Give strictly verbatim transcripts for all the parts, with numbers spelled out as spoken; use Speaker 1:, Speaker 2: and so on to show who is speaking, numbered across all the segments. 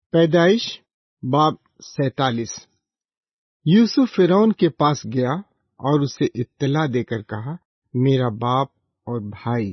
Speaker 1: پیدائش باب سینتالیس۔ یوسف فرعون کے پاس گیا اور اسے اطلاع دے کر کہا، میرا باپ اور بھائی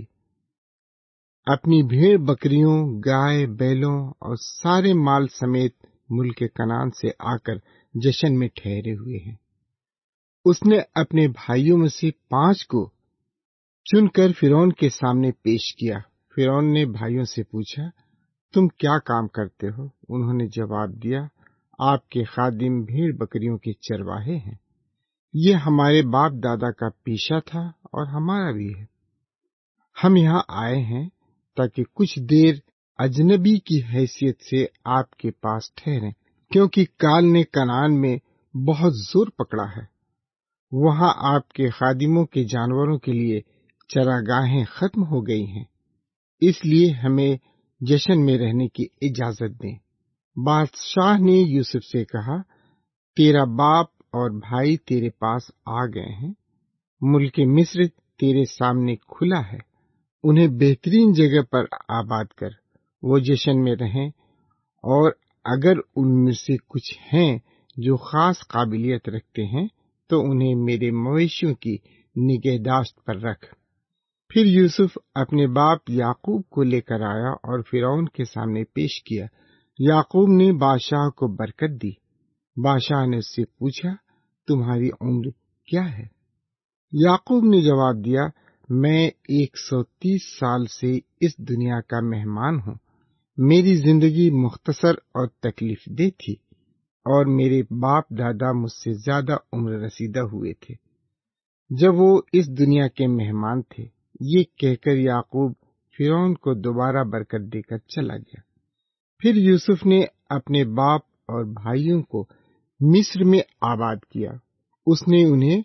Speaker 1: اپنی بھیڑ بکریوں، گائے بیلوں اور سارے مال سمیت ملک کنعان سے آ کر جشن میں ٹھہرے ہوئے ہیں۔ اس نے اپنے بھائیوں میں سے پانچ کو چن کر فرعون کے سامنے پیش کیا۔ فرعون نے بھائیوں سے پوچھا، تم کیا کام کرتے ہو؟ انہوں نے جواب دیا، آپ کے خادم بھیڑ بکریوں کے چرواہے ہیں۔ یہ ہمارے باپ دادا کا پیشہ تھا اور ہمارا بھی ہے۔ ہم یہاں آئے ہیں تاکہ کچھ دیر اجنبی کی حیثیت سے آپ کے پاس ٹھہریں، کیونکہ کال نے کنعان میں بہت زور پکڑا ہے۔ وہاں آپ کے خادموں کے جانوروں کے لیے چراگاہیں ختم ہو گئی ہیں، اس لیے ہمیں جشن میں رہنے کی اجازت دیں۔ بادشاہ نے یوسف سے کہا، تیرا باپ اور بھائی تیرے پاس آ گئے ہیں، ملک مصر تیرے سامنے کھلا ہے، انہیں بہترین جگہ پر آباد کر، وہ جشن میں رہیں، اور اگر ان میں سے کچھ ہیں جو خاص قابلیت رکھتے ہیں تو انہیں میرے مویشیوں کی نگہداشت پر رکھ۔ پھر یوسف اپنے باپ یعقوب کو لے کر آیا اور فرعون کے سامنے پیش کیا۔ یعقوب نے بادشاہ کو برکت دی۔ بادشاہ نے اس سے پوچھا، تمہاری عمر کیا ہے؟ یعقوب نے جواب دیا، میں ایک سو تیس سال سے اس دنیا کا مہمان ہوں۔ میری زندگی مختصر اور تکلیف دہ تھی، اور میرے باپ دادا مجھ سے زیادہ عمر رسیدہ ہوئے تھے جب وہ اس دنیا کے مہمان تھے۔ یہ کہہ کر یعقوب فرعون کو دوبارہ برکت دے کر چلا گیا۔ پھر یوسف نے اپنے باپ اور بھائیوں کو مصر میں آباد کیا۔ اس نے انہیں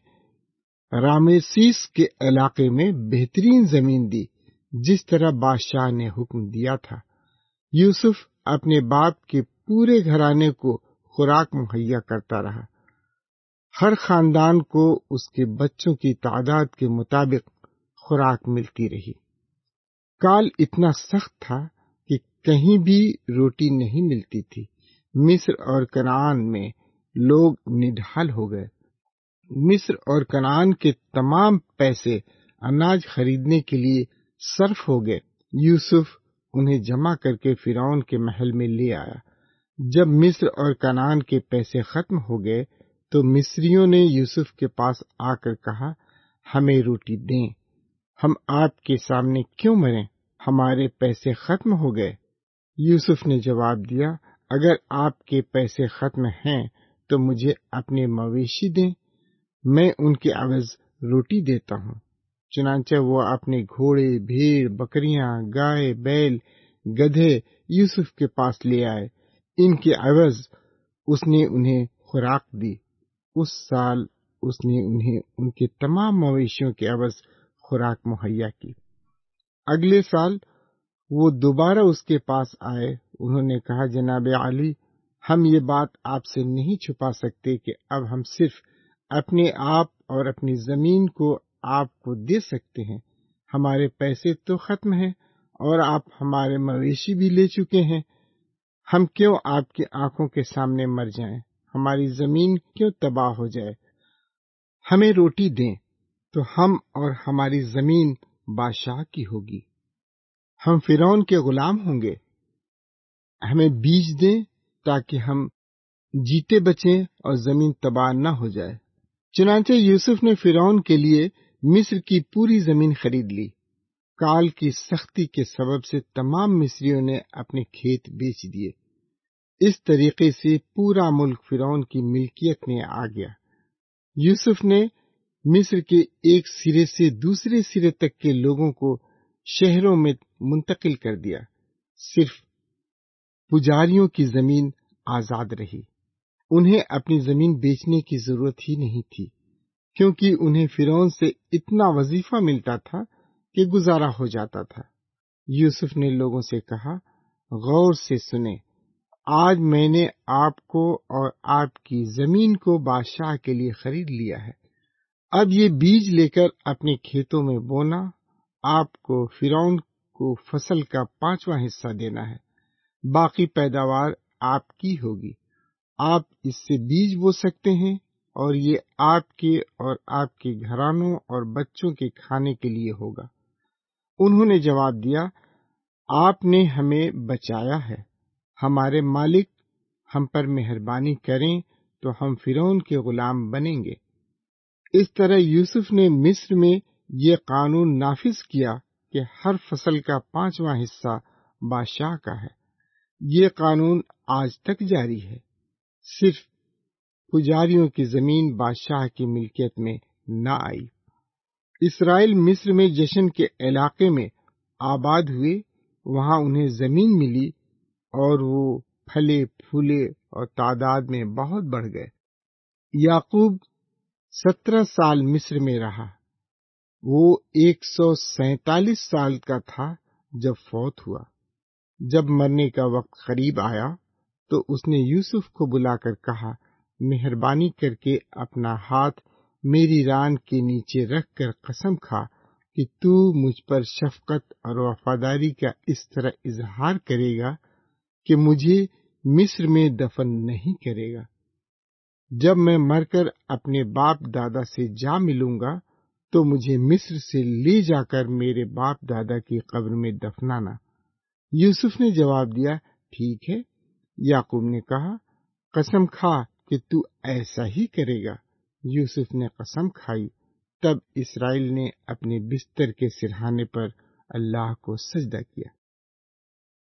Speaker 1: رامسیس کے علاقے میں بہترین زمین دی، جس طرح بادشاہ نے حکم دیا تھا۔ یوسف اپنے باپ کے پورے گھرانے کو خوراک مہیا کرتا رہا۔ ہر خاندان کو اس کے بچوں کی تعداد کے مطابق خوراک ملتی رہی۔ کال اتنا سخت تھا کہ کہیں بھی روٹی نہیں ملتی تھی۔ مصر اور کنعان میں لوگ نڈھال ہو گئے۔ مصر اور کنعان کے تمام پیسے اناج خریدنے کے لیے صرف ہو گئے۔ یوسف انہیں جمع کر کے فرعون کے محل میں لے آیا۔ جب مصر اور کنعان کے پیسے ختم ہو گئے تو مصریوں نے یوسف کے پاس آ کر کہا، ہمیں روٹی دیں، ہم آپ کے سامنے کیوں مریں؟ ہمارے پیسے ختم ہو گئے۔ یوسف نے جواب دیا، اگر آپ کے پیسے ختم ہیں تو مجھے اپنے مویشی دیں، میں ان کے عوض روٹی دیتا ہوں۔ چنانچہ وہ اپنے گھوڑے، بھیڑ، بکریاں، گائے، بیل، گدھے یوسف کے پاس لے آئے۔ ان کے عوض اس نے انہیں خوراک دی۔ اس سال اس نے انہیں ان کے تمام مویشیوں کے عوض خوراک مہیا کی۔ اگلے سال وہ دوبارہ اس کے پاس آئے۔ انہوں نے کہا، جناب عالی، ہم یہ بات آپ سے نہیں چھپا سکتے کہ اب ہم صرف اپنے آپ اور اپنی زمین کو آپ کو دے سکتے ہیں۔ ہمارے پیسے تو ختم ہیں اور آپ ہمارے مویشی بھی لے چکے ہیں۔ ہم کیوں آپ کی آنکھوں کے سامنے مر جائیں؟ ہماری زمین کیوں تباہ ہو جائے؟ ہمیں روٹی دیں تو ہم اور ہماری زمین بادشاہ کی ہوگی۔ ہم فرعون کے غلام ہوں گے۔ ہمیں بیج دیں تاکہ ہم جیتے بچیں اور زمین تباہ نہ ہو جائے۔ چنانچہ یوسف نے فرعون کے لیے مصر کی پوری زمین خرید لی۔ کال کی سختی کے سبب سے تمام مصریوں نے اپنے کھیت بیچ دیے۔ اس طریقے سے پورا ملک فرعون کی ملکیت میں آ گیا۔ یوسف نے مصر کے ایک سرے سے دوسرے سرے تک کے لوگوں کو شہروں میں منتقل کر دیا۔ صرف پجاریوں کی زمین آزاد رہی۔ انہیں اپنی زمین بیچنے کی ضرورت ہی نہیں تھی، کیونکہ انہیں فرعون سے اتنا وظیفہ ملتا تھا کہ گزارا ہو جاتا تھا۔ یوسف نے لوگوں سے کہا، غور سے سنیں، آج میں نے آپ کو اور آپ کی زمین کو بادشاہ کے لیے خرید لیا ہے۔ اب یہ بیج لے کر اپنے کھیتوں میں بونا، آپ کو فرعون کو فصل کا پانچواں حصہ دینا ہے، باقی پیداوار آپ کی ہوگی، آپ اس سے بیج بو سکتے ہیں اور یہ آپ کے اور آپ کے گھرانوں اور بچوں کے کھانے کے لیے ہوگا۔ انہوں نے جواب دیا، آپ نے ہمیں بچایا ہے، ہمارے مالک ہم پر مہربانی کریں تو ہم فرعون کے غلام بنیں گے۔ اس طرح یوسف نے مصر میں یہ قانون نافذ کیا کہ ہر فصل کا پانچواں حصہ بادشاہ کا ہے۔ یہ قانون آج تک جاری ہے۔ صرف پجاریوں کی زمین بادشاہ کی ملکیت میں نہ آئی۔ اسرائیل مصر میں جشن کے علاقے میں آباد ہوئے، وہاں انہیں زمین ملی اور وہ پھلے پھولے اور تعداد میں بہت بڑھ گئے۔ یعقوب سترہ سال مصر میں رہا۔ وہ ایک سو سینتالیس سال کا تھا جب فوت ہوا۔ جب مرنے کا وقت قریب آیا تو اس نے یوسف کو بلا کر کہا، مہربانی کر کے اپنا ہاتھ میری ران کے نیچے رکھ کر قسم کھا کہ تو مجھ پر شفقت اور وفاداری کا اس طرح اظہار کرے گا کہ مجھے مصر میں دفن نہیں کرے گا۔ جب میں مر کر اپنے باپ دادا سے جا ملوں گا تو مجھے مصر سے لے جا کر میرے باپ دادا کی قبر میں دفنانا۔ یوسف نے جواب دیا، ٹھیک ہے۔ یعقوب نے کہا، قسم کھا کہ تو ایسا ہی کرے گا۔ یوسف نے قسم کھائی۔ تب اسرائیل نے اپنے بستر کے سرہانے پر اللہ کو سجدہ کیا۔